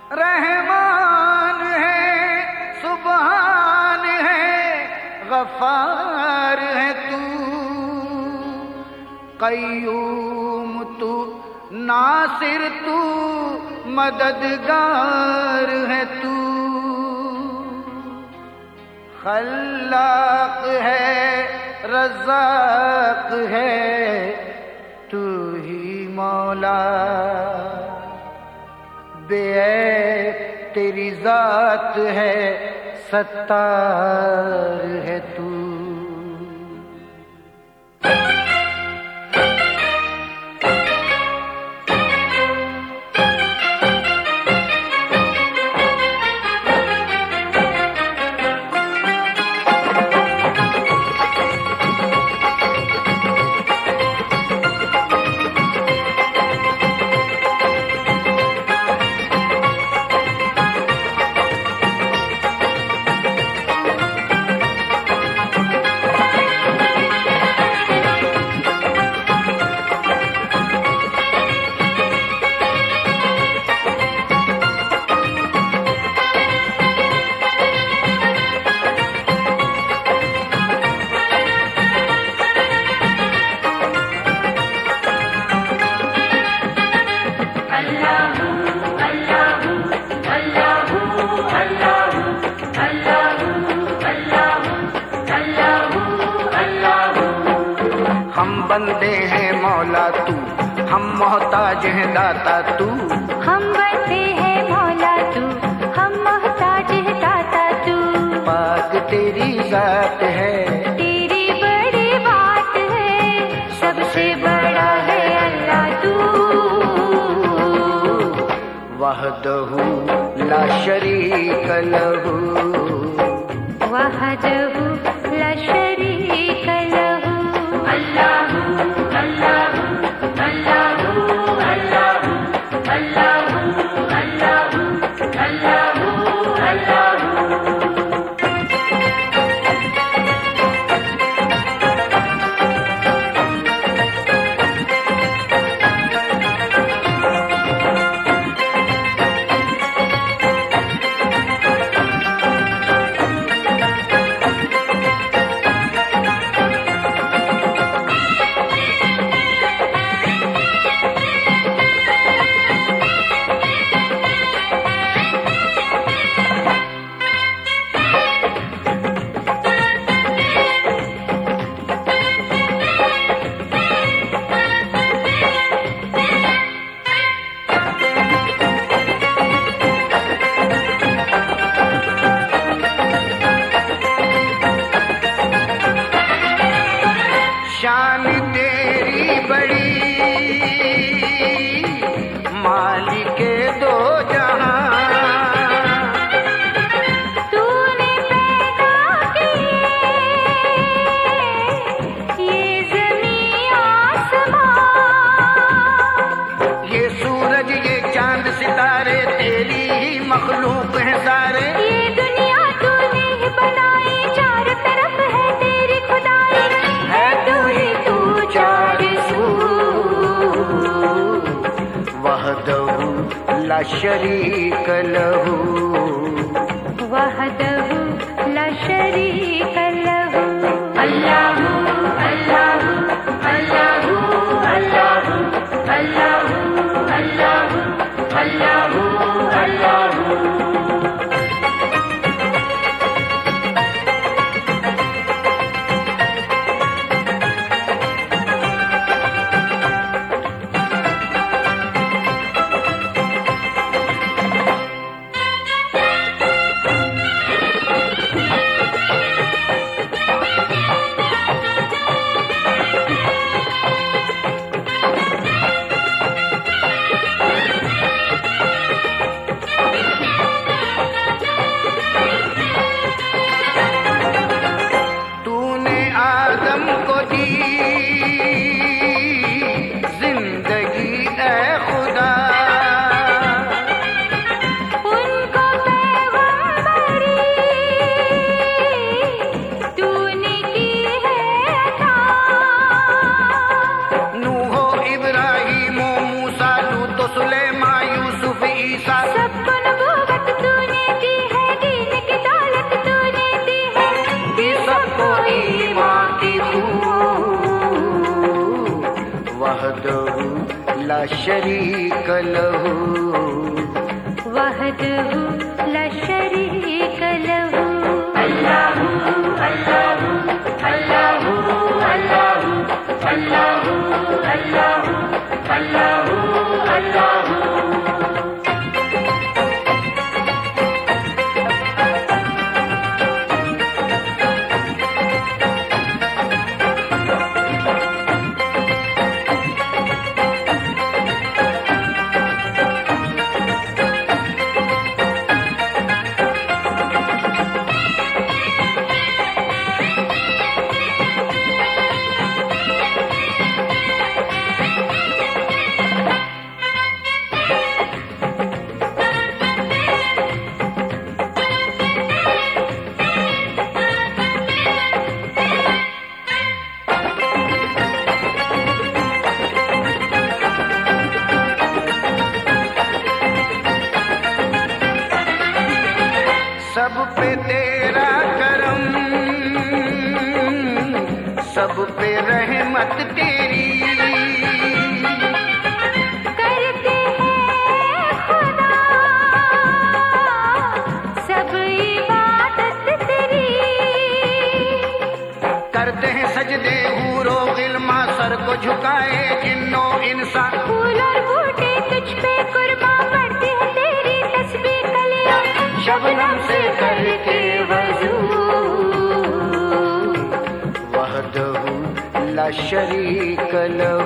रहमान है, सुबहान है, गफार है तू, कय्यूम तू, नासिर तू, मददगार है तू, खल्लाक है, रज़्ज़ाक है, तू ही मौला, बेऐब तेरी जात है, सत्तार है तू। हम बंदे हैं मौला तू, हम मोहताज हैं दाता तू, हम बंदे हैं मौला तू, हम मोहताज हैं दाता तू, पाक तेरी जात है, तेरी बड़ी बात है, सबसे बड़ा है अल्लाह तू, वहदहू ला शरीक लहू, वहदहू ला शरीक लहू, अल्लाहू अल्लाहू अल्लाहू अल्लाहू अल्लाहू अल्लाहू अल्लाहू अल्लाहू। शान तेरी बड़ी, मालिके दो जहां, तूने पैदा किए ये ज़मीं आसमां, ये सूरज ये चांद सितारे तेरी ही मखलूक हैं सारे, ये दुनिया तूने ही बनाई, चार तरफ है तेरी खुदाई, है तू ही तू चार सू, वहदहू ला शरीक लहू, वहदहू ला शरीक लहू, अल्लाहू अल्लाहू अल्लाहू अल्लाहू अल्लाहू अल्लाहू अल्लाहू अल्लाहू। वहदहु ला शरीक लहू वहदहु ला शरीक लहू। अल्लाहु अल्लाहु अल्लाहु अल्लाहु अल्लाहु अल्लाहु अल्लाहु अल्लाहु। सब पे तेरा करम, सब पे रहमत तेरी, करते हैं खुदा सब इबादत तेरी। करते हैं सजदे हूरो गिल्मा, सर को झुकाए जिन्नो इंसान। फूल और बूटे तुझ पे कुर्बान, पड़ती है तेरी तस्बीह कलियां शबनम से करके वजू। वहदहु ला शरीक लहू